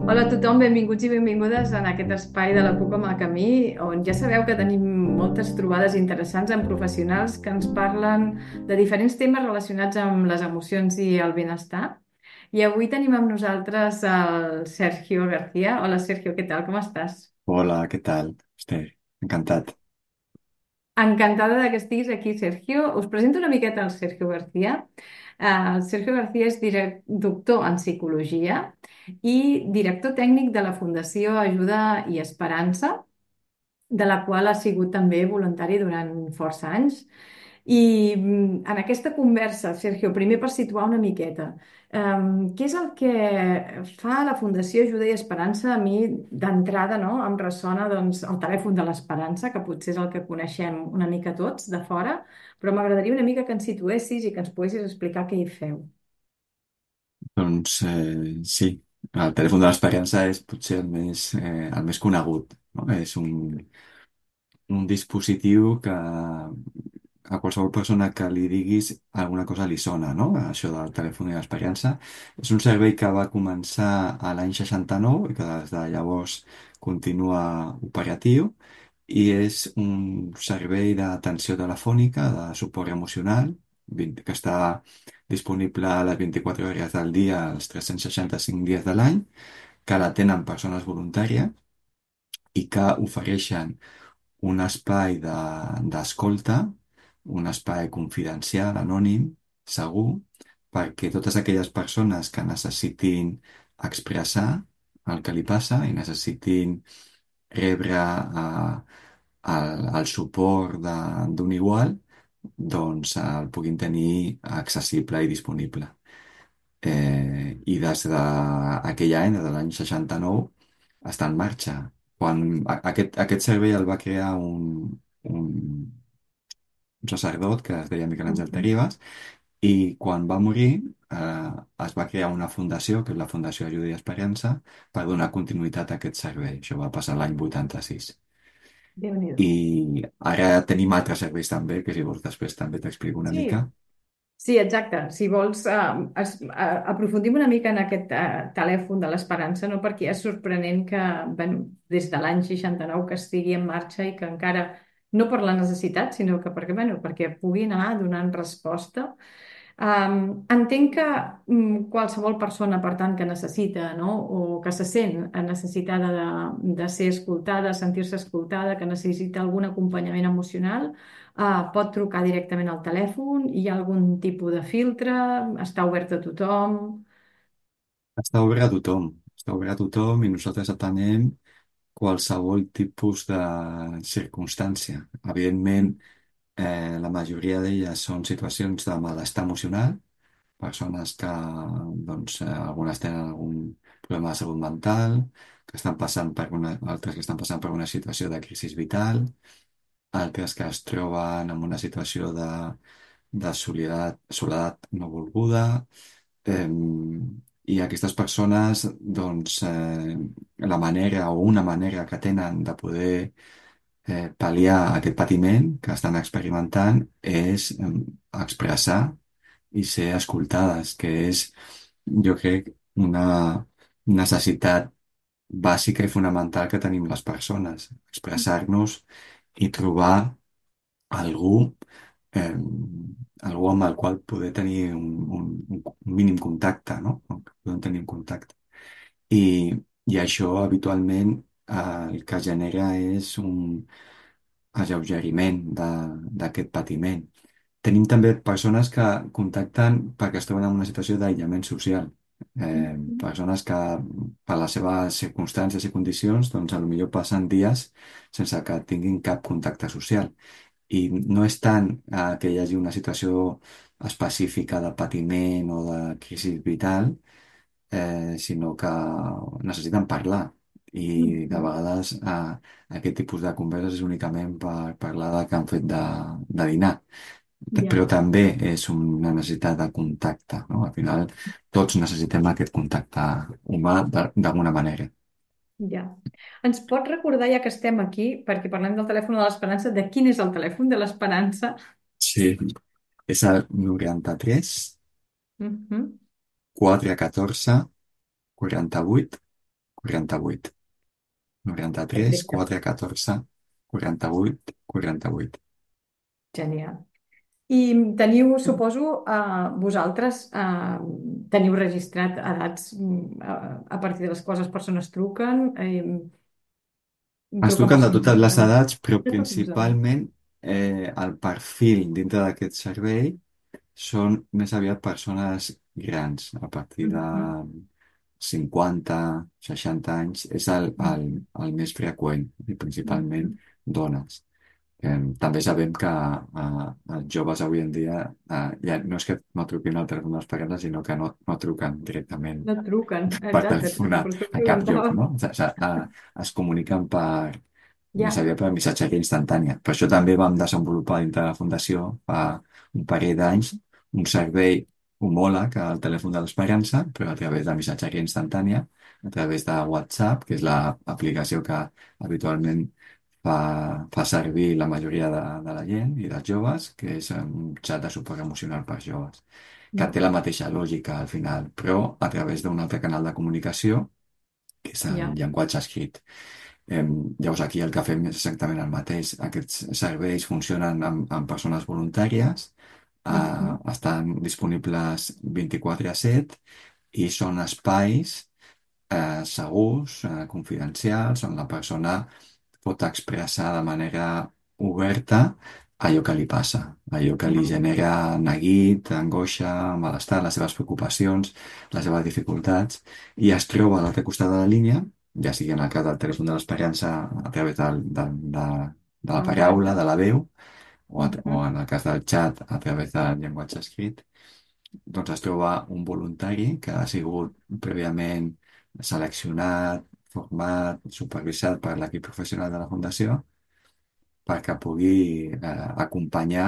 Hola a tothom, benvinguts i benvingudes en aquest espai de la Puc amb el Camí, on ja sabeu que tenim moltes trobades interessants amb professionals que ens parlen de diferents temes relacionats amb les emocions i el benestar. I avui tenim amb nosaltres el Sergio García. Hola Sergio, què tal? Com estàs? Hola, ¿qué tal? Encantat. Encantada de que estiguis aquí, Sergio. Us presento una miqueta el Sergio García. El Sergio García és doctor en psicologia i director tècnic de la Fundació Ajuda i Esperança, de la qual ha sigut també voluntari durant força anys. I en aquesta conversa, Sergio, primer per situar una miqueta, què és el que fa la Fundació Ajuda i Esperança? A mi, d'entrada, no, em ressona doncs, el telèfon de l'Esperança, que potser és el que coneixem una mica tots de fora, però m'agradaria una mica que ens situessis i que ens poguessis explicar què hi feu. Sí, el telèfon de l'experiència és potser el més conegut, no? És un dispositiu que a qualsevol persona que li diguis alguna cosa li sona, no? Això del telèfon de l'experiència. És un servei que va començar a l'any 69 i que des de llavors continua operatiu i és un servei d'atenció telefònica, de suport emocional, que està disponible a les 24 hores del dia, els 365 dies de l'any, que l'atenen persones voluntàries i que ofereixen un espai d'escolta, un espai confidencial, anònim, segur, perquè totes aquelles persones que necessitin expressar el que li passa i necessitin rebre el suport d'un igual, doncs el puguin tenir accessible i disponible. I des d'aquell any, des de l'any 69, està en marxa. Aquest servei el va crear un sacerdot que es deia Miquel Àngel Mhm. Terribas i quan va morir eh, es va crear una fundació, que és la Fundació Ajuda i Esperança, per donar continuïtat a aquest servei. Això va passar l'any 86. Déu-n'hi-do. I ara tenim altres serveis també, que si vols després també t'explico una Sí, mica. sí, exacte. Si vols, aprofundim una mica en aquest telèfon de l'Esperança, no? Perquè és sorprenent que, bueno, des de l'any 69 que estigui en marxa i que encara, no per la necessitat, sinó que perquè, bueno, perquè pugui anar donant resposta. Entenc que qualsevol persona, per tant, que necessita, no? O que se sent necessitada de ser escoltada, sentir-se escoltada, que necessita algun acompanyament emocional, pot trucar directament al telèfon, hi ha algun tipus de filtre, està obert a tothom. Està obert a tothom, està obert a tothom i nosaltres atenem qualsevol tipus de circumstància. Evidentment, la majoria d'elles són situacions de malestar emocional, persones que, doncs, algunes tenen algun problema de salut mental, que estan passant altres que estan passant per una situació de crisi vital, altres que es troben en una situació de soledat no volguda, eh, i aquestes persones, doncs, la manera o una manera que tenen de poder pal·liar aquest patiment que estan experimentant és expressar i ser escoltades, que és, jo crec, una necessitat bàsica i fonamental que tenim les persones, expressar-nos i trobar algú, eh, algú amb el qual poder tenir un mínim contacte, no? Que podem tenir un contacte. I això habitualment el que genera és un alleugeriment d'aquest patiment. Tenim també persones que contacten perquè es troben en una situació d'aïllament social. Persones que per les seves circumstàncies i condicions doncs potser passen dies sense que tinguin cap contacte social. I no és tant que hi hagi una situació específica de patiment o de crisi vital, sinó que necessiten parlar. I de Mhm. vegades aquest tipus de converses és únicament per parlar del que han fet de dinar. Però Ja. també és una necessitat de contacte, no? Al final tots necessitem aquest contacte humà d'alguna manera. Ja. Ens pot recordar, ja que estem aquí, perquè parlem del telèfon de l'Esperança, de quin és el telèfon de l'Esperança? Sí, és el 93 Mhm. 414 48 48. 93, Perfecte, 4, 14, 48, 48. genial. I teniu, suposo, vosaltres teniu registrat edats a partir de les quals les persones truquen, Es truquen truquen de persones totes les grans, edats, però de totes les edats. principalment el perfil dintre d'aquest servei són més aviat persones grans, a partir de Mhm, 50, 60 anys, és mhm, el més freqüent, i principalment mhm. dones. També sabem que els joves avui en dia ja no és que no truquin al telèfon dels pares, sinó que no truquen directament No truquen, per exacte, telefonar per això a cap lloc, preguntava. no? Es comuniquen més Ja. aviat per missatgeria instantània. Per això també vam desenvolupar dintre de la Fundació fa un parell d'anys un servei homòleg al telèfon de l'Esperança, però a través de missatgeria instantània, a través de WhatsApp, que és l'aplicació que habitualment fa servir la majoria de la gent i dels joves, que és un xat de suport emocional per joves, que té la Mhm. mateixa lògica al final, però a través d'un altre canal de comunicació, que és el Ja. llenguatge escrit. Llavors aquí el que fem és exactament el mateix. Aquests serveis funcionen amb persones voluntàries, Mhm. estan disponibles 24/7 i són espais segurs, confidencials, on la persona pot expressar de manera oberta allò que li passa, allò que li Val. genera neguit, angoixa, malestar, les seves preocupacions, les seves dificultats, i es troba a l'altre costat de la línia, ja sigui en el cas del telèfon de l'esperança a través de la paraula, Llenguatge. de la veu, o Mhm. en el cas del xat a través del llenguatge escrit, doncs es troba un voluntari que ha sigut prèviament seleccionat, format, supervisat per l'equip professional de la Fundació perquè pugui acompanyar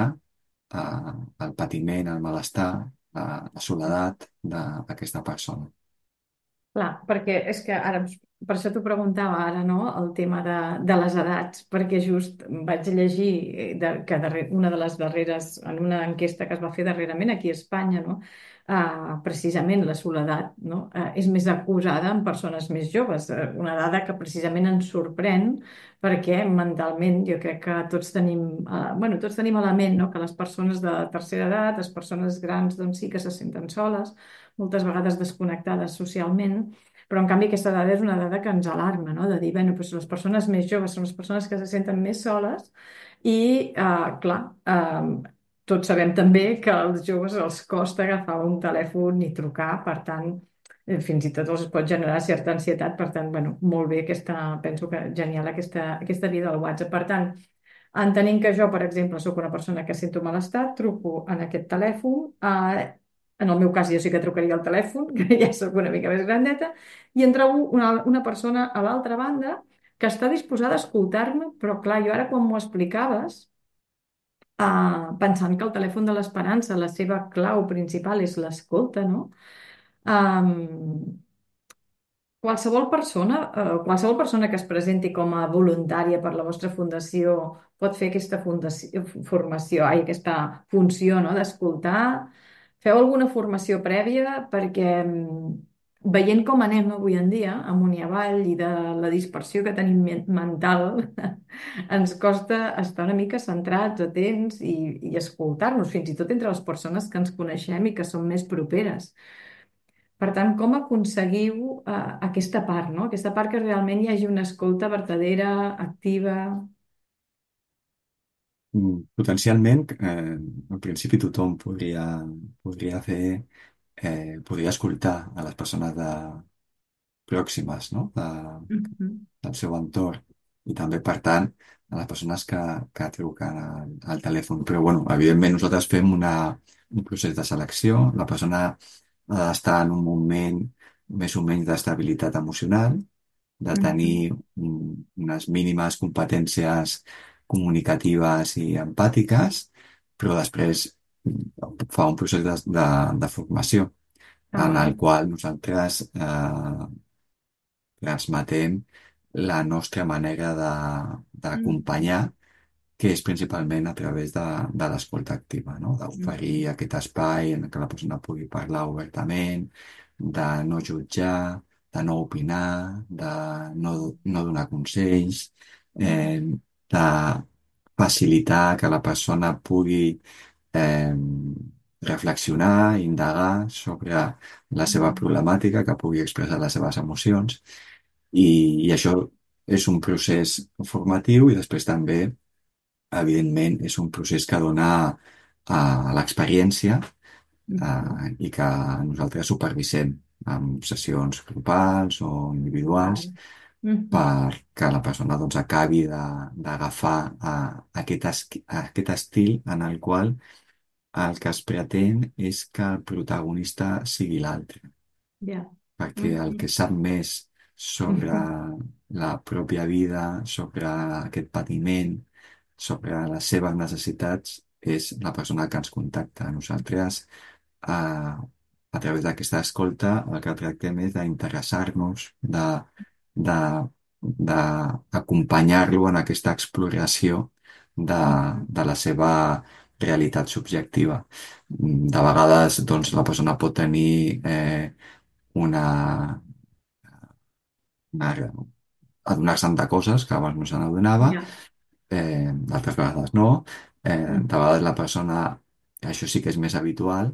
el patiment, el malestar, la soledat d'aquesta persona. Clar, perquè és que ara, per això t'ho preguntava ara, no?, el tema de les edats, perquè just vaig llegir que una de les darreres, en una enquesta que es va fer darrerament aquí a Espanya, no?, precisament la soledat, no?, és més acusada en persones més joves, una dada que precisament ens sorprèn perquè mentalment jo crec que tots tenim, bueno, tots tenim a la ment, no?, que les persones de tercera edat, les persones grans, doncs sí que se senten soles, moltes vegades desconnectades socialment, però en canvi aquesta dada és una dada que ens alarma, no?, de dir, bueno, doncs les persones més joves són les persones que se senten més soles i, clar, tots sabem també que als joves els costa agafar un telèfon i trucar, per tant, fins i tot els pot generar certa ansietat, per tant, bueno, molt bé penso que genial aquesta via del WhatsApp. Per tant, entenent que jo, per exemple, sóc una persona que sento malestar, truco en aquest telèfon. En el meu cas, jo sí que trucaria al telèfon, que ja sóc una mica més grandeta, i em trobo una persona a l'altra banda que està disposada a escoltar-me, però clar, jo ara quan m'ho explicaves, pensant que el telèfon de l'esperança, la seva clau principal és l'escolta, no? Um, qualsevol persona que es presenti com a voluntària per la vostra fundació pot fer aquesta aquesta funció, no?, d'escoltar. Feu alguna formació prèvia? Perquè veient com anem avui en dia, amunt i avall, i de la dispersió que tenim mental, ens costa estar una mica centrats, atents i escoltar-nos, fins i tot entre les persones que ens coneixem i que són més properes. Per tant, com aconseguiu aquesta part, no? Aquesta part que realment hi hagi una escolta vertadera, activa. Potencialment, al principi tothom podria podria escoltar a les persones pròximes, no? Mhm, Del seu entorn i també, per tant, a les persones que truquen al telèfon. Però, bueno, evidentment nosaltres fem un procés de selecció. La persona ha d'estar en un moment més o menys d'estabilitat emocional, de mhm, tenir unes mínimes competències comunicatives i empàtiques, però després fa un procés de formació ah, en val. el qual nosaltres transmetem la nostra manera Mhm, d'acompanyar, que és principalment a través de l'escolta activa, no? D'oferir mhm, aquest espai en què la persona pugui parlar obertament, de no jutjar, de no opinar, de no donar consells, mm, de facilitar que la persona pugui eh, reflexionar, indagar sobre la seva mm, problemàtica, que pugui expressar les seves emocions i això és un procés formatiu i després també, evidentment, és un procés que dona a l'experiència mm. i que nosaltres supervisem amb sessions grupals o individuals Vale. Mhm. perquè la persona doncs, acabi d'agafar aquest estil en el qual el que es pretén és que el protagonista sigui l'altre, Ja. perquè el que Mhm. sap més sobre la pròpia vida, sobre aquest patiment, sobre les seves necessitats, és la persona que ens contacta. Nosaltres, a través d'aquesta escolta, el que tractem és d'interessar-nos, de, d'acompanyar-lo en aquesta exploració Mhm. de la seva realitat subjectiva. De vegades, doncs, la persona pot tenir una, una adonar-se'n de coses que abans no se n'adonava, Ja. d'altres vegades no. De Mhm. vegades la persona, això sí que és més habitual,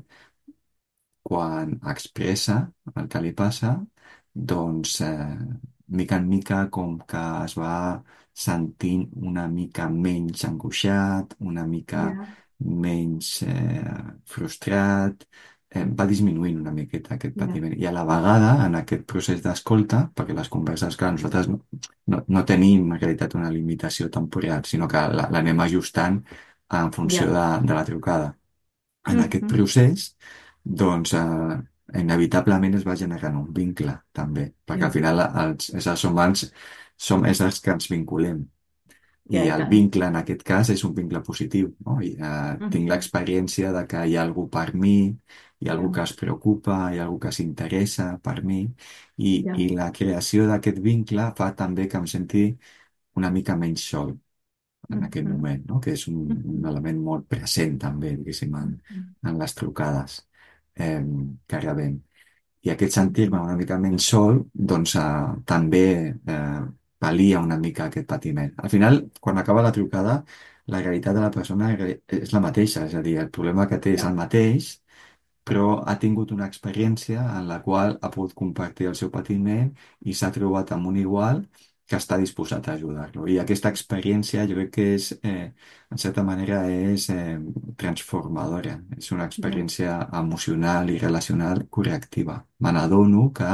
quan expressa el que li passa, doncs, mica en mica, com que es va sentint una mica menys angoixat, una mica Ja. menys frustrat, va disminuint una miqueta aquest Ja. patiment. I a la vegada, en aquest procés d'escolta, perquè les converses, clar, nosaltres no tenim en realitat una limitació temporal, sinó que l'anem ajustant en funció Ja. de la trucada. En aquest Mhm. procés, doncs, inevitablement es va generant un vincle, també, perquè al Ja. final els éssers humans som éssers que ens vinculem. I Ja, i el tant. vincle, en aquest cas, és un vincle positiu, no? I, tinc Mhm. l'experiència de que hi ha algú per mi, hi ha algú Ja. que es preocupa, hi ha algú que s'interessa per mi, Ja. i la creació d'aquest vincle fa també que em senti una mica menys sol en aquest Mhm. moment, no? Que és un Mhm. element molt present també, diguéssim, Mhm. en les trucades eh, que rebem. I aquest sentir-me Mhm. una mica menys sol, doncs també pal·lia una mica aquest patiment. Al final, quan acaba la trucada, la realitat de la persona és la mateixa, és a dir, el problema que té és el Ja. mateix, però ha tingut una experiència en la qual ha pogut compartir el seu patiment i s'ha trobat amb un igual que està disposat a ajudar-lo. I aquesta experiència jo crec que és, en certa manera, és transformadora. És una Ja. experiència emocional i relacional correctiva. Me n'adono que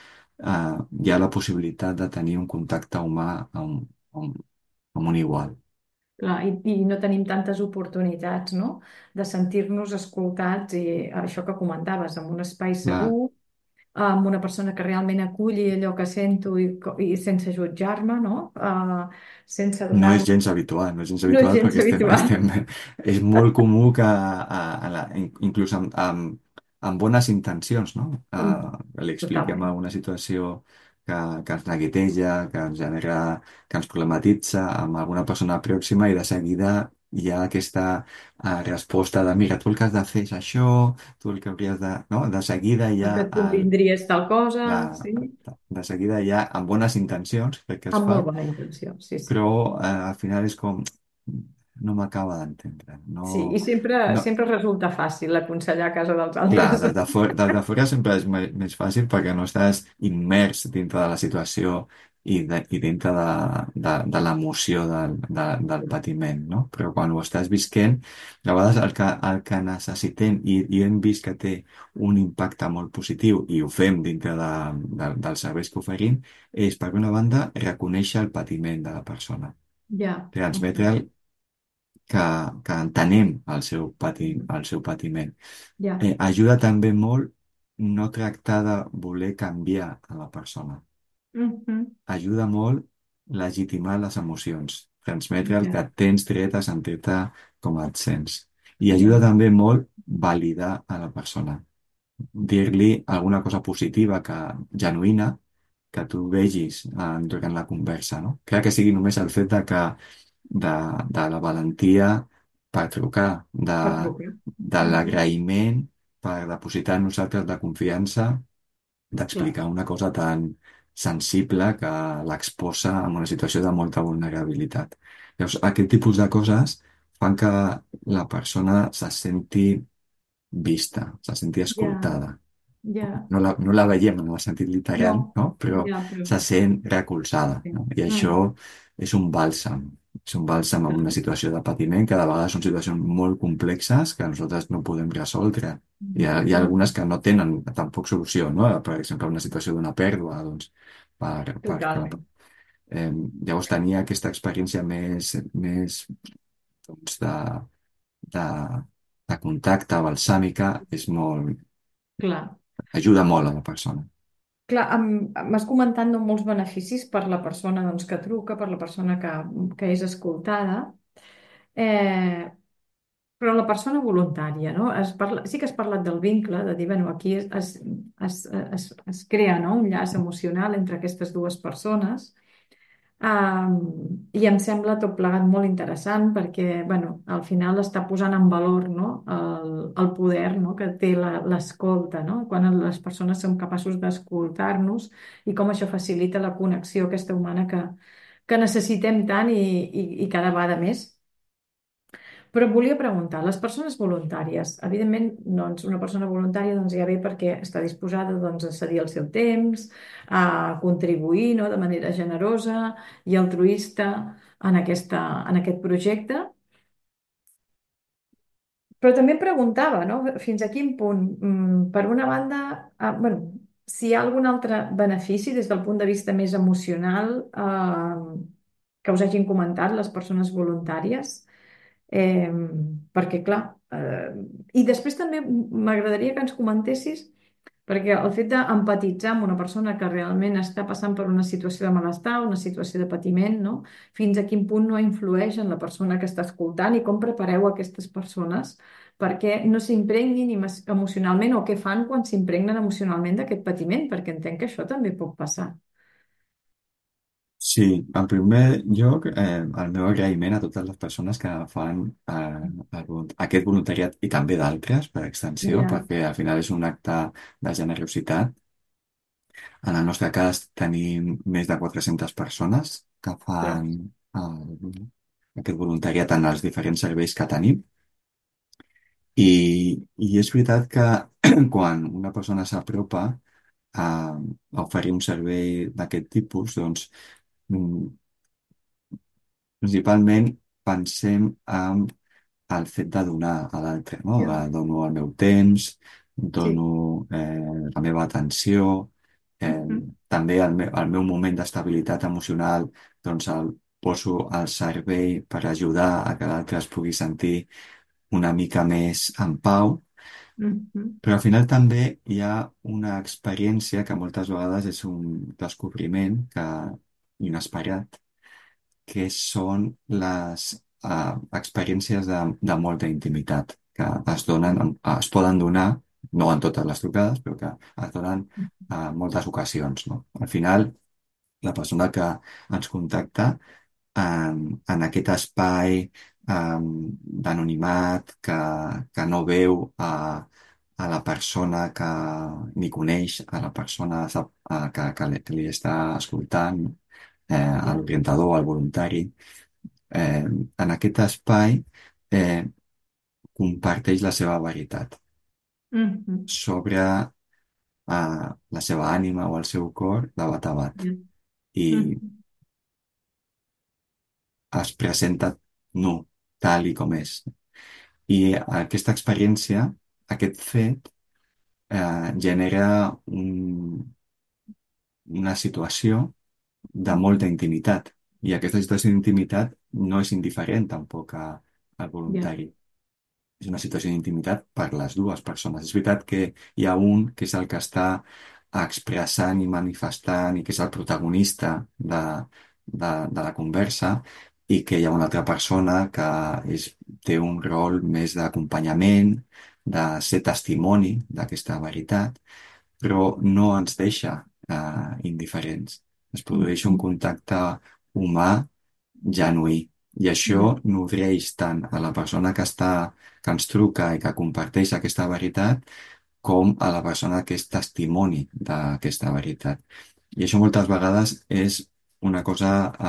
hi ha la possibilitat de tenir un contacte humà amb, amb un igual. Clar, i no tenim tantes oportunitats, no? De sentir-nos escoltats i això que comentaves, en un espai Clar, segur, amb una persona que realment aculli allò que sento i sense jutjar-me, no? Sense no és donar-me... gens habitual, no és gens No és habitual gens perquè habitual. és molt comú que inclús amb bones intencions, no? Li expliquem Totalment. alguna situació que ens neguiteja, que ens genera, que ens problematitza amb alguna persona pròxima i de seguida hi ha aquesta resposta de mira, tu el que has de fer és això, tu el que hauries de... No? De seguida hi ha Que et convindries tal cosa, la, sí? de seguida hi ha, amb bones intencions, crec que es Amb fa, molt bona intenció, sí, sí. però al final és com no m'acaba d'entendre. Sí, i No, sempre, no, sempre resulta fàcil aconsellar a casa dels clar, altres. des de fora sempre és més fàcil perquè no estàs immers dintre de la situació i dintre de l'emoció del patiment, no? Però quan ho estàs visquent, a vegades el que necessitem i hem vist que té un impacte molt positiu i ho fem dintre dels serveis que oferim, és, per una banda, reconèixer el patiment de la persona, Ja. transmetre'l que, que entenem el seu patiment. Ja. Ajuda també molt no tractar de voler canviar a la persona. Mhm. Ajuda molt legitimar les emocions, transmetre el Ja. que tens dret a sentir-te com et sents. I ajuda Ja. també molt validar a la persona, dir-li alguna cosa positiva, genuïna, que tu vegis durant la conversa, no? Crec que sigui només el fet de, de la valentia per trucar, Per trucar. de Mhm. l'agraïment per depositar en nosaltres la confiança clar, d'explicar una cosa tan sensible que l'exposa en una situació de molta vulnerabilitat. Llavors, aquest tipus de coses fan que la persona se senti vista, se senti ja, escoltada. ja, No la veiem en el sentit literal, no, no? Però ja, però se sent recolzada, sí. no? I això és un bàlsam. És un bàlsam en una Clar. situació de patiment que de vegades són situacions molt complexes que nosaltres no podem resoldre. Hi ha algunes que no tenen tampoc solució, no? Per exemple, una situació d'una pèrdua, doncs, per Totalment. eh, llavors tenir aquesta experiència més doncs, de, de contacte balsàmica és molt, Clar. ajuda molt a la persona. Clar, m'has comentat no, molts beneficis per la persona doncs, que truca, per la persona que és escoltada, eh, però la persona voluntària, no? Sí que has parlat del vincle, de dir, bueno, aquí es crea, no, un llaç emocional entre aquestes dues persones. I em sembla tot plegat molt interessant perquè, bueno, al final està posant en valor, no, el poder, no, que té l'escolta, no? Quan les persones som capaços d'escoltar-nos i com això facilita la connexió aquesta humana que necessitem tant i cada vegada més. Però et volia preguntar, les persones voluntàries, evidentment, doncs, una persona voluntària doncs, ja ve perquè està disposada doncs, a cedir el seu temps, a contribuir, no, de manera generosa i altruista en aquest projecte. Però també em preguntava, no, fins a quin punt, per una banda, bueno, si hi ha algun altre benefici des del punt de vista més emocional que us hagin comentat les persones voluntàries. Eh, perquè, clar, i després també m'agradaria que ens comentessis, perquè el fet d'empatitzar amb una persona que realment està passant per una situació de malestar, una situació de patiment, no? Fins a quin punt no influeix en la persona que està escoltant i com prepareu aquestes persones perquè no s'impregnin emocionalment o què fan quan s'impregnen emocionalment d'aquest patiment, perquè entenc que això també pot passar. Sí, en primer lloc, el meu agraïment a totes les persones que fan aquest voluntariat i també d'altres, per extensió, Ja, perquè al final és un acte de generositat. En el nostre cas tenim més de 400 persones que fan ostres. aquest voluntariat en els diferents serveis que tenim. I és veritat que quan una persona s'apropa a oferir un servei d'aquest tipus, doncs mm, principalment pensem en el fet de donar a l'altre, no? Ja, Dono el meu temps, sí. dono la meva atenció, eh, Mhm, també el meu moment d'estabilitat emocional, doncs el poso al servei per ajudar a que l'altre es pugui sentir una mica més en pau, mhm. però al final també hi ha una experiència que moltes vegades és un descobriment inesperat, que són les experiències de molta intimitat que es poden donar, no en totes les trucades, però que es donen en moltes ocasions, no? Al final, la persona que ens contacta en aquest espai d'anonimat que no veu a la persona que ni coneix, a la persona que li està escoltant, a Ja. l'orientador, al voluntari. En aquest espai comparteix la seva veritat Mhm. sobre la seva ànima o el seu cor de bat a bat Ja. i Mhm. es presenta nu, tal i com és. I aquesta experiència, aquest fet, genera una situació de molta Mhm. intimitat. I aquesta situació d'intimitat no és indiferent tampoc al Ja. voluntari. És una situació d'intimitat per les dues persones. És veritat que hi ha un que és el que està expressant i manifestant i que és el protagonista de la conversa i que hi ha una altra persona que té un rol més d'acompanyament, de ser testimoni d'aquesta veritat, però no ens deixa indiferents. Es produeix un Mhm. contacte humà genuí. I això Ja. nodreix tant a la persona que ens truca i que comparteix aquesta veritat, com a la persona que és testimoni d'aquesta veritat. I això moltes vegades és una cosa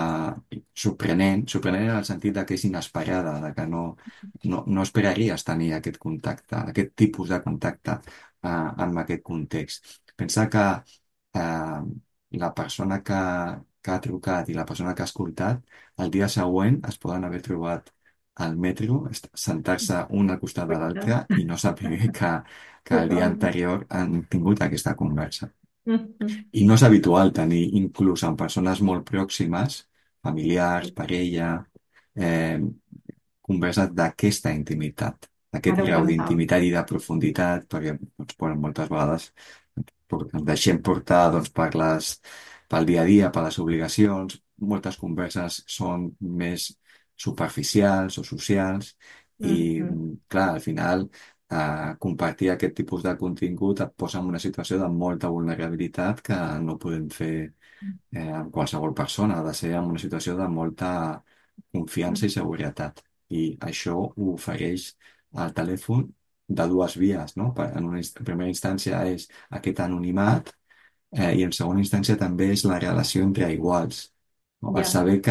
sorprenent en el sentit de que és inesperada, de que no esperaries tenir aquest contacte, aquest tipus de contacte en aquest context. Pensa que eh, la persona que ha trucat i la persona que ha escoltat, el dia següent es poden haver trobat al metro, sentar-se un al costat de l'altre i no saber que el dia Totalment. anterior han tingut aquesta conversa. Mhm. I no és habitual tenir, inclús amb persones molt pròximes, familiars, parella, eh, converses d'aquesta intimitat, d'aquest Ara ho grau pensava. d'intimitat i de profunditat, perquè doncs, bueno, moltes vegades ens deixem portar doncs, pel dia a dia, per les obligacions, moltes converses són més superficials o socials i, Mhm. clar, al final compartir aquest tipus de contingut et posa en una situació de molta vulnerabilitat que no podem fer amb qualsevol persona. Ha de ser en una situació de molta confiança i seguretat. I això ho ofereix el telèfon de dues vies, no? En primera instància és aquest anonimat i en segona instància també és la relació entre iguals. No? El Ja. saber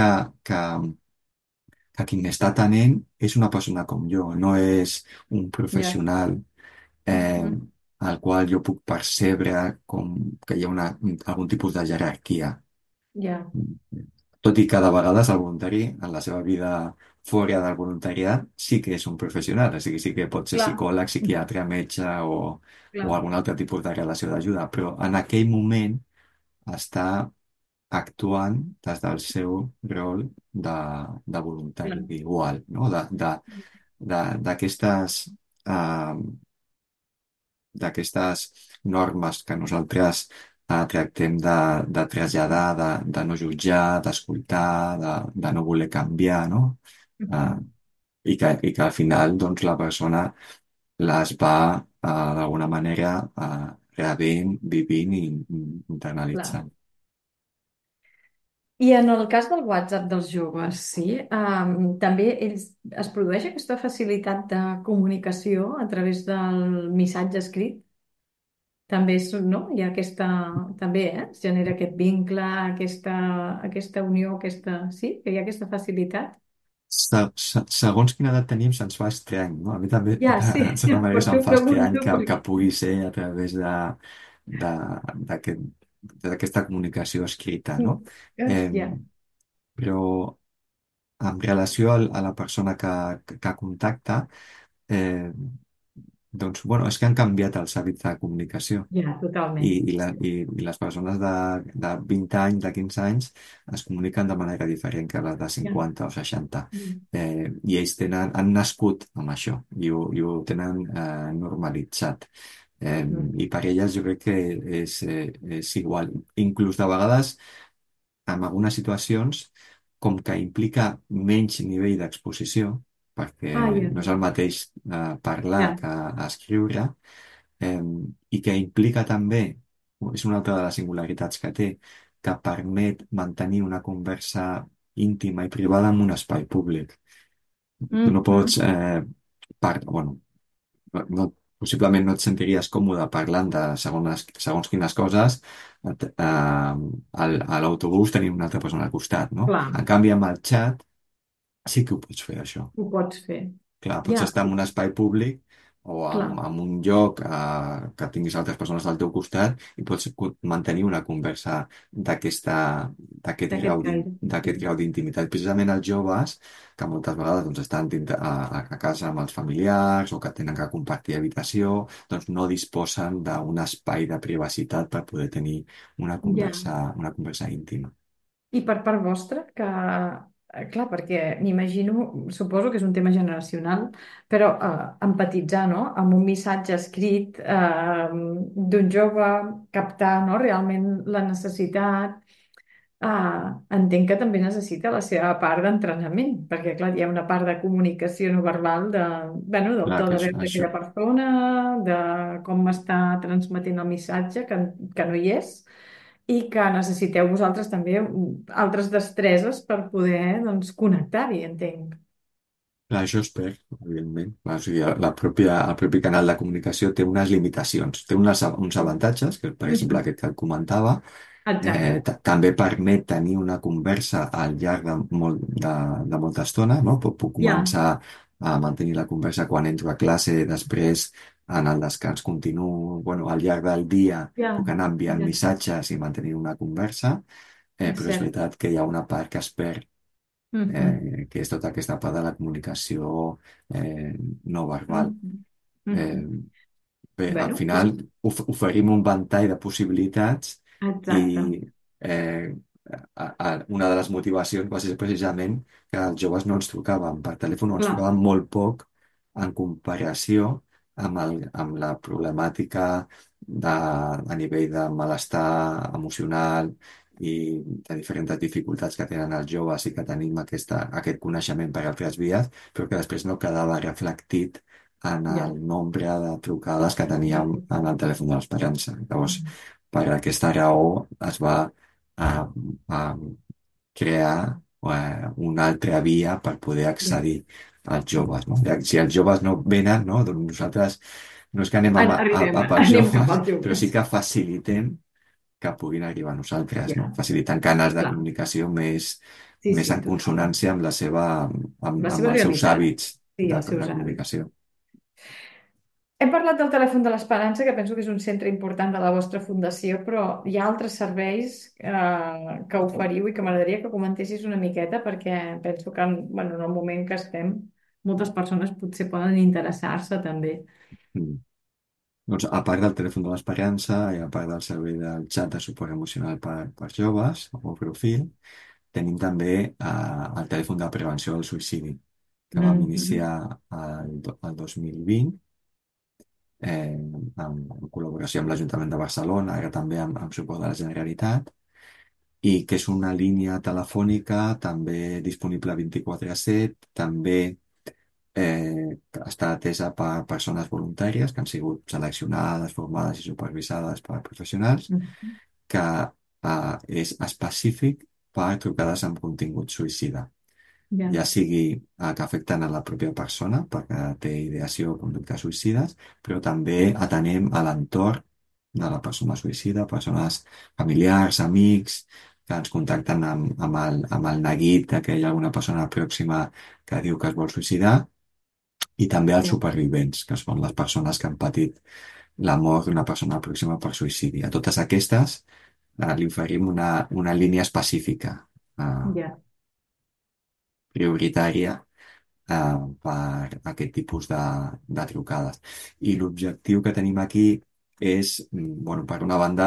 que qui m'està atenent és una persona com jo, no és un Ja. professional eh, Mhm. al qual jo puc percebre com que hi ha algun tipus de jerarquia. Ja. Tot i que de vegades el voluntari, en la seva vida fora del voluntariat, sí que és un professional, o sigui, sí que pot ser Clar. psicòleg, psiquiatre, metge o Clar. algun altre tipus de relació d'ajuda, però en aquell moment està actuant des del seu rol de voluntari Clar. igual, no? D'aquestes eh, d'aquestes normes que nosaltres tractem de traslladar, de no jutjar, d'escoltar, de no voler canviar, no? Eh, Mhm. i que al final doncs, la persona les va d'alguna manera rebent, vivint i Clar. internalitzant. I en el cas del WhatsApp dels joves, sí, també es produeix aquesta facilitat de comunicació a través del missatge escrit. També és, no? Hi ha aquesta, també, es genera aquest vincle, aquesta unió, sí, que hi ha aquesta facilitat. Segons quina edat tenim, se'ns fa estrany, no? A mi també, Ja, sí, en certa manera, per se'm això ho fa estrany pregunto, que perquè... pugui ser a través de, d'aquest, d'aquesta comunicació escrita, no? Eh, Ja, però en relació a la persona que contacta, eh, doncs, bueno, és que han canviat els hàbits de comunicació. ja, I, totalment. i les persones de 20 anys, de 15 anys, es comuniquen de manera diferent que les de Ja. 50 o 60. Mm. I ells han nascut amb això i ho tenen normalitzat. I Mhm. per elles jo crec que és igual. Inclús de vegades, en algunes situacions, com que implica menys nivell d'exposició, perquè Ah, ja, no és el mateix parlar ja, que escriure, eh, i que implica també, és una altra de les singularitats que té, que permet mantenir una conversa íntima i privada en un espai públic. Tu no pots, Mhm. bueno, no, possiblement no et sentiries còmode parlant de segons quines coses a l'autobús tenim una altra persona al costat, no? Clar, En canvi, amb el xat sí que ho pots fer, això. ho pots fer. Clar, pots Ja, estar en un espai públic o clar, en un lloc que tinguis altres persones al teu costat i pots mantenir una conversa d'aquesta d'aquest d'aquest grau caire. d'aquest grau d'intimitat. Precisament els joves, que moltes vegades doncs, estan a casa amb els familiars o que tenen que compartir habitació, doncs no disposen d'un espai de privacitat per poder tenir Ja. una conversa íntima. I per part vostra, clar, perquè m'imagino, suposo que és un tema generacional, però empatitzar, no?, amb un missatge escrit d'un jove, captar, no?, realment la necessitat, entenc que també necessita la seva part d'entrenament, perquè, clar, hi ha una part de comunicació no verbal, bueno, del Clar to que de veu això, d'aquella persona, de com està transmetent el missatge, que no hi és, i que necessiteu vosaltres també altres destreses per poder, doncs, connectar-hi, entenc. Clar, això es perd, evidentment. Clar, o sigui, el propi canal de comunicació té unes limitacions, té uns avantatges, que per exemple Mhm. aquest que et comentava, Exacte. també permet tenir una conversa al llarg de molta estona, no? Puc Ja, començar a mantenir la conversa quan entro a classe, després en el descans continuo, bueno, al llarg del dia ja, puc anar enviant ja, missatges i mantenir una conversa, és però és cert. veritat que hi ha una part que es perd, Mhm. que és tota aquesta part de la comunicació no verbal. Mhm. Eh, Mhm. Bé, al Bueno, final oferim un ventall de possibilitats exacte. i una de les motivacions va ser precisament que els joves no ens trucaven per telèfon o ens Clar, trucaven molt poc en comparació amb la problemàtica a nivell de malestar emocional i de diferents dificultats que tenen els joves i que tenim aquest coneixement per altres vies, però que després no quedava reflectit en el ja. nombre de trucades que teníem Mhm. en el telèfon de l'Esperança. Llavors, Mhm. per aquesta raó es va a crear una altra via per poder Ja. accedir als joves, no? Si els joves no venen, no? Doncs nosaltres no és que anem Arribem, a per anem cap joves, als però sí joves. que facilitem que puguin arribar a nosaltres, no? Ja, Facilitant canals de clar. comunicació Sí, més sí, en totalment. consonància amb La seva amb els seus realitat. hàbits Sí, els de seus hàbits. comunicació. Hem parlat del telèfon de l'Esperança, que penso que és un centre important de la vostra fundació, però hi ha altres serveis que oferiu i que m'agradaria que comentessis una miqueta, perquè penso que bueno, en el moment que estem, moltes persones potser poden interessar-se també. Mm. Doncs, a part del telèfon de l'Esperança i a part del servei del xat de suport emocional per joves o profil, tenim també el telèfon de prevenció del suïcidi, que vam Mhm. iniciar el 2020 en col·laboració amb l'Ajuntament de Barcelona, ara també amb suport de la Generalitat, i que és una línia telefònica també disponible 24/7, també està atesa per persones voluntàries que han sigut seleccionades, formades i supervisades per professionals, Mhm. que és específic per trucades amb contingut suïcida, Ja, ja sigui que afecten a la pròpia persona perquè té ideació o conductes suïcides, però també atenem a l'entorn de la persona suïcida, persones familiars, amics, que ens contacten amb el neguit que hi ha alguna persona pròxima que diu que es vol suïcidar, i també als ja, supervivents, que són les persones que han patit la mort d'una persona pròxima per suïcidi. A totes aquestes li oferim una línia específica, eh, ja, prioritària, per aquest tipus de trucades. I l'objectiu que tenim aquí és, bueno, per una banda,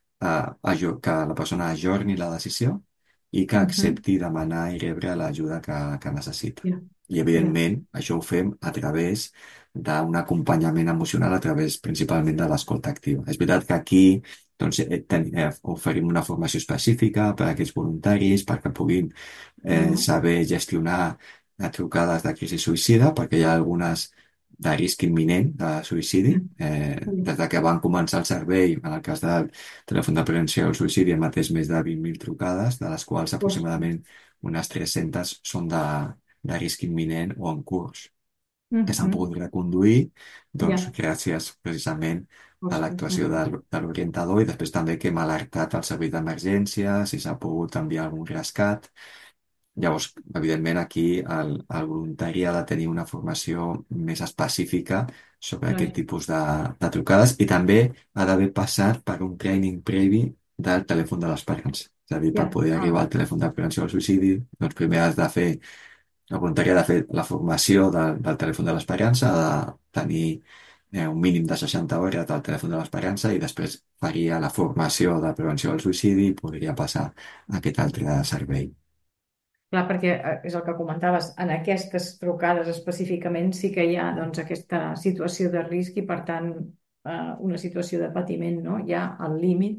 que la persona ajorni la decisió i que Mhm. accepti demanar i rebre l'ajuda que necessita. Ja, I, ja, evidentment, això ho fem a través d'un acompanyament emocional, a través principalment de l'escolta activa. És veritat que aquí doncs, oferim una formació específica per a aquests voluntaris perquè puguin ja. saber gestionar trucades de crisi suïcida, perquè hi ha algunes de risc imminent de suïcidi. Mhm. Des de que van començar el servei, en el cas del telèfon de prevenció del suïcidi, hem atès més de 20.000 trucades, de les quals Ostres. aproximadament unes 300 són de risc imminent o en curs, que s'han Mhm. pogut reconduir doncs, Ja, gràcies precisament a ostres, l'actuació molt bé. de l'orientador, i després també que hem alertat al servei d'emergència si s'ha pogut enviar algun rescat. Llavors, evidentment, aquí el voluntari ha de tenir una formació més específica sobre aquest Lògic. tipus de trucades, i també ha d'haver passat per un training previ del telèfon de l'esperança. És a dir, per Ja, poder arribar al telèfon de prevenció del suïcidi, doncs primer has de fer, el voluntari ha de fer la formació del telèfon de l'esperança, ha de tenir un mínim de 60 hores del telèfon de l'esperança, i després faria la formació de prevenció del suïcidi i podria passar a aquest altre servei. clar, perquè és el que comentaves, en aquestes trucades específicament sí que hi ha doncs, aquesta situació de risc i per tant una situació de patiment, no? Ja al límit.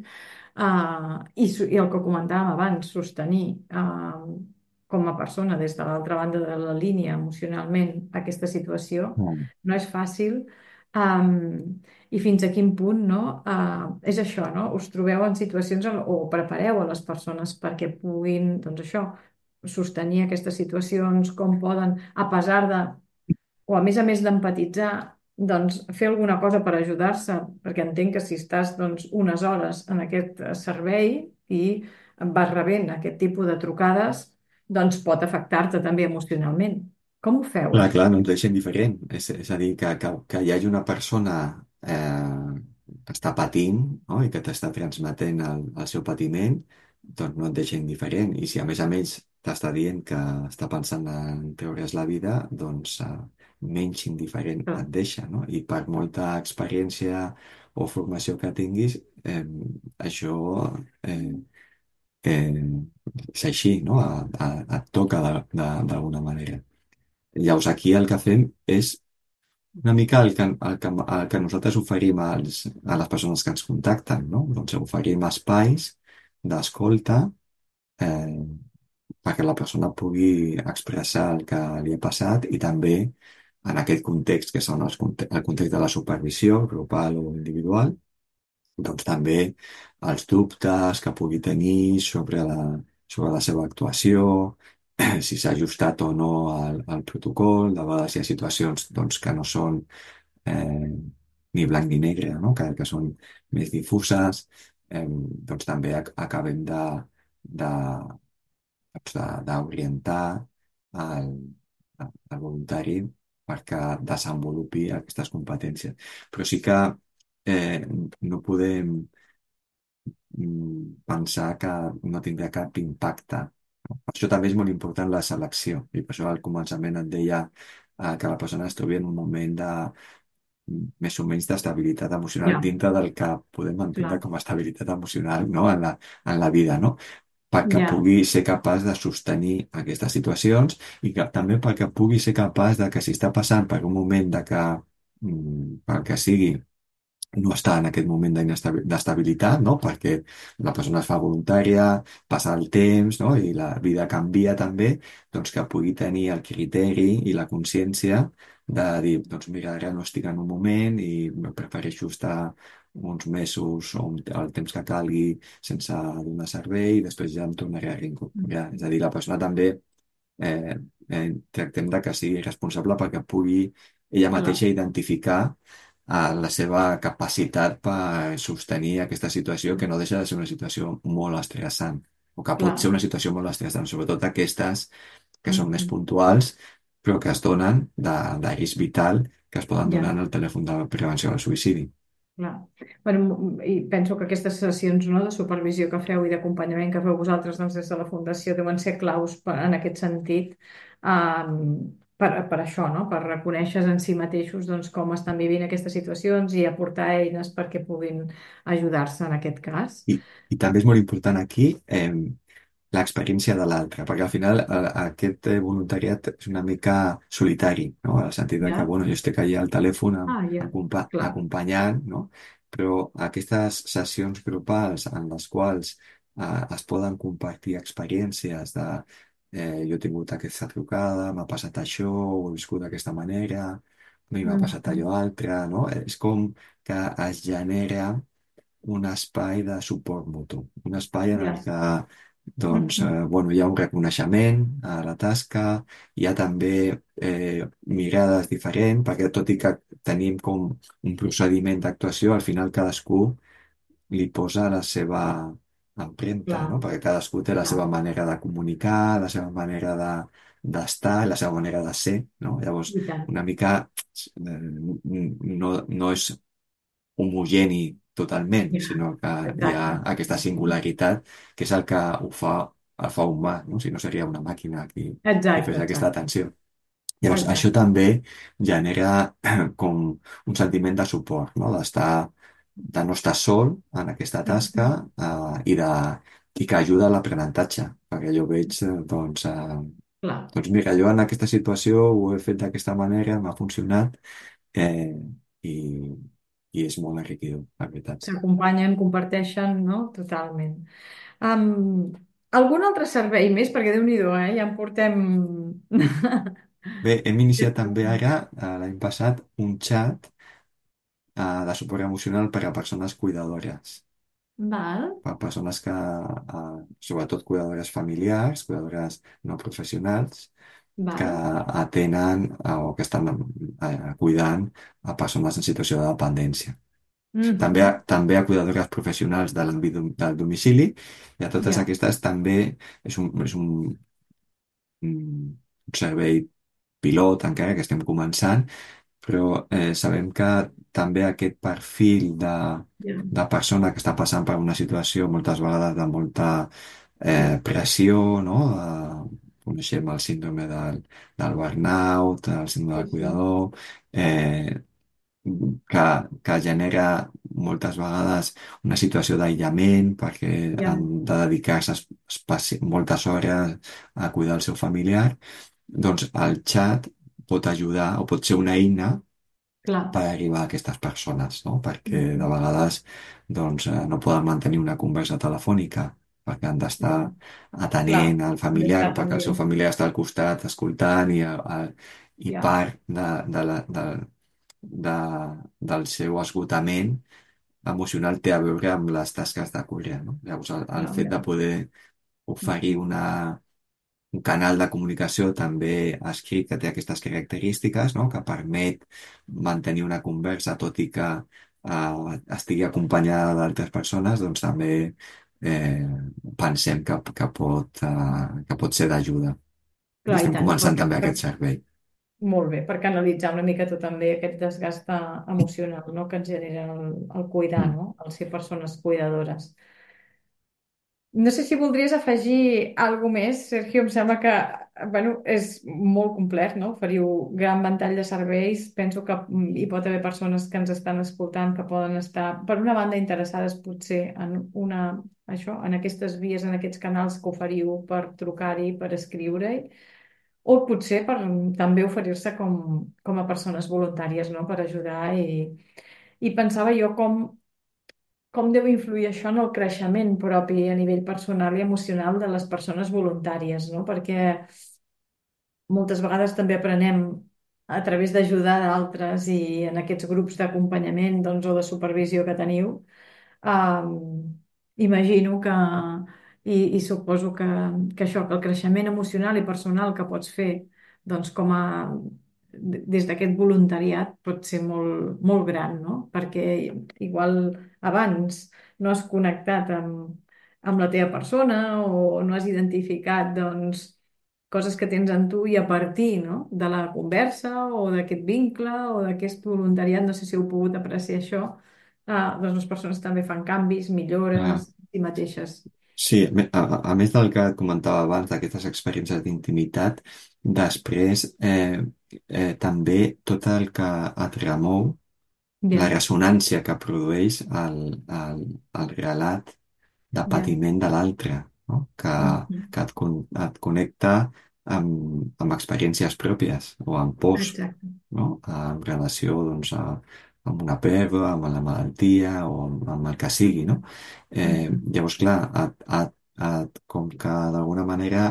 I el que comentàvem abans, sostenir com a persona des de l'altra banda de la línia emocionalment aquesta situació Mm. no és fàcil. I fins a quin punt, no? És això, no? Us trobeu en situacions o prepareu a les persones perquè puguin, doncs això, sostenir aquestes situacions, com poden, a pesar de, o a més d'empatitzar, doncs fer alguna cosa per ajudar-se, perquè entenc que si estàs doncs, unes hores en aquest servei i vas rebent aquest tipus de trucades, doncs pot afectar-te també emocionalment. Com ho feu, Clar, això? clar, no ens deixen diferent. És a dir, que hi hagi una persona que està patint, no? I que t'està transmetent el seu patiment, doncs no et deixa indiferent. I si a més t'està dient que està pensant en treure's la vida, doncs menys indiferent Clar, et deixa, no? I per molta experiència o formació que tinguis, això eh, eh, és així, no? Et toca d'alguna manera. Llavors aquí el que fem és una mica el que nosaltres oferim a les persones que ens contacten, no? Doncs oferim espais d'escolta eh, perquè la persona pugui expressar el que li ha passat i també en aquest context que són el context de la supervisió grupal o individual, doncs també els dubtes que pugui tenir sobre la seva actuació, si s'ha ajustat o no al protocol. De vegades hi ha situacions doncs, que no són eh, ni blanc ni negre, no? Que són més difuses. Doncs també acabem de, d'orientar el, el voluntari perquè desenvolupi aquestes competències. Però sí que no podem pensar que no tindrà cap impacte. No? Per això també és molt important la selecció. I per això al començament et deia que la persona es trobi en un moment de més o menys d'estabilitat emocional ja, dintre del que podem entendre clar, com a estabilitat emocional, no? En la vida, no? Perquè ja, pugui ser capaç de sostenir aquestes situacions i que també perquè pugui ser capaç de que si està passant per un moment de que, pel que sigui, no està en aquest moment d'estabilitat, no? Perquè la persona es fa voluntària, passa el temps, no? I la vida canvia també, doncs que pugui tenir el criteri i la consciència de dir, doncs mira, ara no estic en un moment i prefereixo estar uns mesos o el temps que calgui sense donar servei i després ja em tornaré a reincorporar. És a dir, la persona també tractem de que sigui responsable perquè pugui ella clar, mateixa identificar la seva capacitat per sostenir aquesta situació que no deixa de ser una situació molt estressant o que pot ser clar. una situació molt estressant, sobretot aquestes que són més Mhm. puntuals però que es donen de risc vital que es poden donar Ja. en el telèfon de prevenció del suïcidi. Clar. Bueno, i penso que aquestes sessions, no, de supervisió que feu i d'acompanyament que feu vosaltres doncs, des de la Fundació deuen ser claus en aquest sentit, per això, no? Per reconèixer en si mateixos doncs, com estan vivint aquestes situacions i aportar eines perquè puguin ajudar-se en aquest cas. I també és molt important aquí l'experiència de l'altre, perquè al final aquest voluntariat és una mica solitari, no? En el sentit de que, Ja? bueno, jo estic allà al telèfon Ah, ja. Clar. acompanyant, no? Però aquestes sessions grupals en les quals es poden compartir experiències de jo he tingut aquesta trucada, m'ha passat això, ho he viscut d'aquesta manera, a mi m'ha passat Mhm. allò altre, no? És com que es genera un espai de suport mutu, un espai en el Ja. que doncs, Mhm. bueno, hi ha un reconeixement a la tasca, hi ha també mirades diferents, perquè tot i que tenim com un procediment d'actuació, al final cadascú li posa la seva empremta, no? Clar, Perquè cadascú té la seva clar. manera de comunicar, la seva manera d'estar, la seva manera de ser, no? Llavors, I tant. una mica no és homogeni totalment, Ja. sinó que hi ha Exacte. aquesta singularitat que és el fa humà, no? Si no seria una màquina qui Exacte, fes aquesta exacte. atenció. Llavors, això Exacte. també genera com un sentiment de suport, no? De no estar sol en aquesta tasca Mhm. i que ajuda a l'aprenentatge, perquè jo veig, Clar. doncs mira, jo en aquesta situació ho he fet d'aquesta manera, m'ha funcionat, eh, i, i és molt enriquidor, la veritat. S'acompanyen, comparteixen, no? Totalment. Um, algun altre servei més? Perquè Déu-n'hi-do, ja en portem... Bé, hem iniciat també ara, l'any passat, un xat de suport emocional per a persones cuidadores. Val, per persones que, sobretot cuidadores familiars, cuidadores no professionals, que val. atenen o que estan cuidant a persones en situació de dependència. Mhm. També a cuidadores professionals de l'àmbit del domicili i a totes Ja, aquestes també és un servei pilot encara que estem començant, però sabem que també aquest perfil ja, de persona que està passant per una situació moltes vegades de molta pressió, no? Coneixem el síndrome del burnout, el síndrome sí, del sí, cuidador, eh, que genera moltes vegades una situació d'aïllament perquè ja, han de dedicar-se moltes hores a cuidar el seu familiar, doncs el xat pot ajudar o pot ser una eina clar. per arribar a aquestes persones, no? Perquè de Mhm. vegades doncs, no poden mantenir una conversa telefònica perquè han d'estar Ja, clar, atenent al han familiar d'estar o perquè el seu pendent. familiar està al costat escoltant i Ja, part de, del seu esgotament emocional té a veure amb les tasques de cura, no? Llavors, el ja, fet de ja. poder oferir un canal de comunicació també escrit que té aquestes característiques, no? Que permet mantenir una conversa tot i que estigui acompanyada d'altres persones, doncs també eh, pensem que pot ser d'ajuda. I Clar, i estem tant, començant també aquest servei. molt bé, per canalitzar una miqueta també aquest desgast emocional, no?, que ens genera el cuidar, Mm. no?, el ser persones cuidadores. No sé si voldries afegir alguna més, Sergio. Em sembla que, bueno, és molt complet, no? Oferiu gran ventall de serveis. Penso que hi pot haver persones que ens estan escoltant que poden estar, per una banda, interessades potser en això, en aquestes vies, en aquests canals que oferiu per trucar-hi, per escriure-hi, o potser per també oferir-se com a persones voluntàries, no?, per ajudar i pensava jo com deu influir això en el creixement propi a nivell personal i emocional de les persones voluntàries, no? Perquè moltes vegades també aprenem a través d'ajudar d'altres i en aquests grups d'acompanyament, doncs, o de supervisió que teniu. Imagino que, i suposo que això, que el creixement emocional i personal que pots fer, doncs, des d'aquest voluntariat pot ser molt, molt gran, no? Perquè igual abans no has connectat amb la teva persona o no has identificat, doncs, coses que tens en tu i a partir, no?, de la conversa o d'aquest vincle o d'aquest voluntariat, no sé si heu pogut apreciar això, doncs les persones també fan canvis, Ah, millores en si mateixes. sí, a més del que comentava abans, d'aquestes experiències d'intimitat, després també tot el que et remou, la Ja, ressonància que produeix el relat de ja. patiment de l'altre, no? Mhm. Et connecta amb experiències pròpies o amb pors, Exacte. no? En relació, doncs, amb una pèrdua, amb la malaltia o amb el que sigui, no? Mhm. Llavors, clar, com que d'alguna manera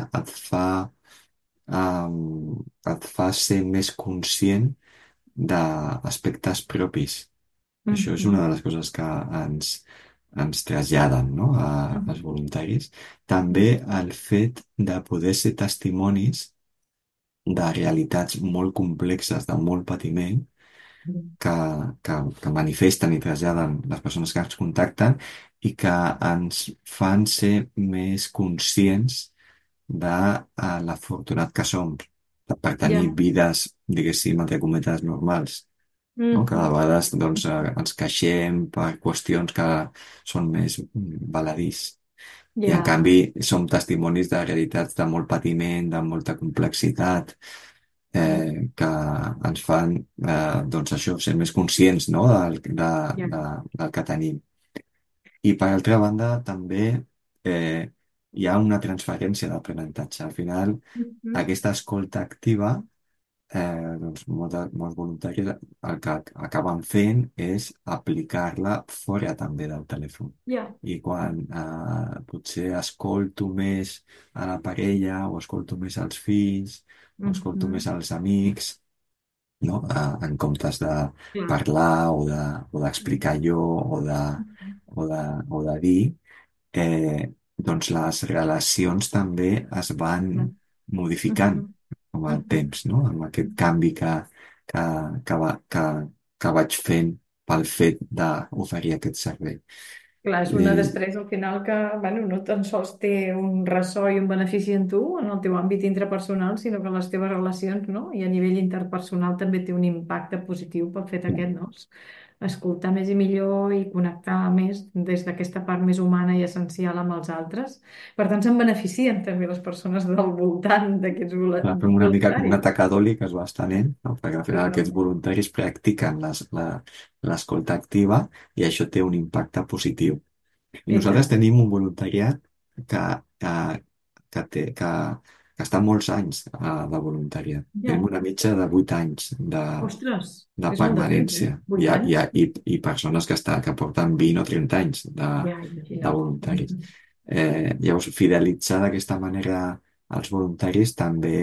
et fa ser més conscient d'aspectes propis. Això és una Mhm. de les coses que ens traslladen, no? Als Mhm. voluntaris. També el fet de poder ser testimonis de realitats molt complexes, de molt patiment, Mhm. que, que manifesten i traslladen les persones que ens contacten i que ens fan ser més conscients de l'afortunat que som per tenir Ja. vides, diguéssim, entre cometes, normals, no? Que de Mhm. vegades doncs, ens queixem per qüestions que són més baladís. I en Ja. canvi som testimonis de realitats de molt patiment, de molta complexitat, Ja. que ens fan doncs això, ser més conscients, no? Ja. Del que tenim. I per altra banda també hi ha una transferència d'aprenentatge. Al final, Mhm. aquesta escolta activa doncs molts voluntaris el que acaben fent és aplicar-la fora també del telèfon. Ja. I quan potser escolto més a la parella o escolto més als fills o escolto més Mhm. als amics, no? En comptes de Clar. parlar o d'explicar jo o de dir, doncs les relacions també es van modificant Mhm. com a Mhm. temps, no? Amb aquest canvi que, que, va, que vaig fent pel fet d'oferir aquest servei. Clar, és una I, destresa al final que, bueno, no tan sols té un ressò i un benefici en tu, en el teu àmbit intrapersonal, sinó que en les teves relacions, no? I a nivell interpersonal també té un impacte positiu pel fet aquest, no? Escoltar més i millor i connectar més des d'aquesta part més humana i essencial amb els altres. Per tant, se'n beneficien també les persones del voltant d'aquests fem una mica com una voluntaris. taca d'oli que es va estenent, no? Perquè al final aquests Totalment. voluntaris practiquen l'escolta activa i això té un impacte positiu. I I nosaltres tant. tenim un voluntariat que, que, que està molts anys de voluntariat. Tenim Ja. una mitja de 8 anys Ostres, de és molt de temps, eh? permanència. 8 anys. I persones que porten 20 o 30 anys Ja, de imagina't. voluntaris. Llavors, fidelitzar d'aquesta manera els voluntaris també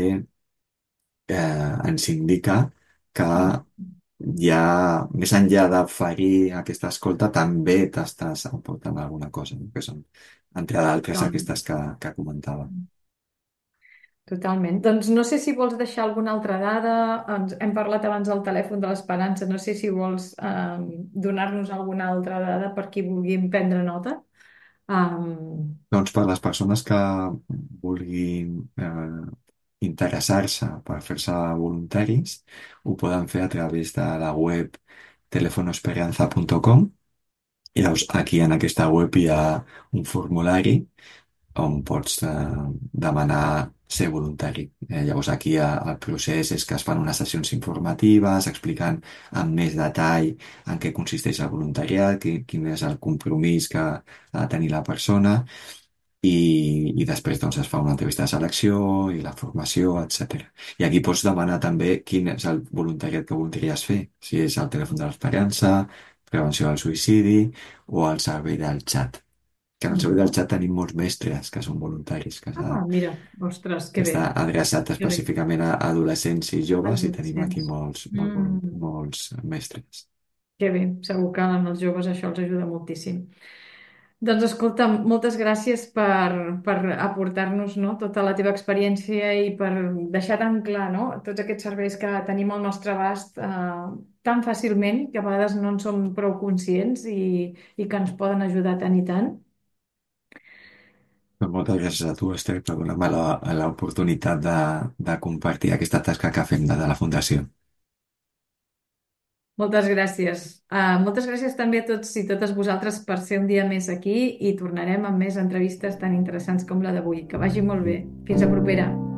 ens indica que ja, més enllà de ferir aquesta escolta, també t'estàs aportant alguna cosa, no? Que són, entre d'altres, Totalment. aquestes que comentava. Totalment. Doncs no sé si vols deixar alguna altra dada. Hem parlat abans del telèfon de l'Esperança. No sé si vols donar-nos alguna altra dada per qui vulgui prendre nota. Doncs per les persones que vulguin interessar-se per fer-se voluntaris, ho poden fer a través de la web telefonoesperanza.com. I llavors aquí en aquesta web hi ha un formulari on pots demanar ser voluntari. Llavors aquí el procés és que es fan unes sessions informatives explicant amb més detall en què consisteix el voluntariat, quin és el compromís que ha de tenir la persona i després doncs, es fa una entrevista de selecció i la formació, etc. I aquí pots demanar també quin és el voluntariat que voldries fer, si és el telèfon de l'esperança, prevenció del suïcidi o el servei del xat. Que en el servei del Mhm. xat tenim molts mestres que són voluntaris, Ah, mira, ostres, que que bé, està adreçat que bé. específicament a adolescents i joves i tenim aquí Adolescents. molts mestres. Que bé, segur que en els joves això els ajuda moltíssim. Doncs escolta, moltes gràcies per aportar-nos, no, tota la teva experiència i per deixar tan clar, no, tots aquests serveis que tenim al nostre abast tan fàcilment que a vegades no en som prou conscients i que ens poden ajudar tant i tant. Doncs moltes gràcies a tu, Esther, per donar-me l'oportunitat de compartir aquesta tasca que fem de la Fundació. Moltes gràcies. Moltes gràcies també a tots i totes vosaltres per ser un dia més aquí i tornarem amb més entrevistes tan interessants com la d'avui. Que vagi molt bé. Fins a propera.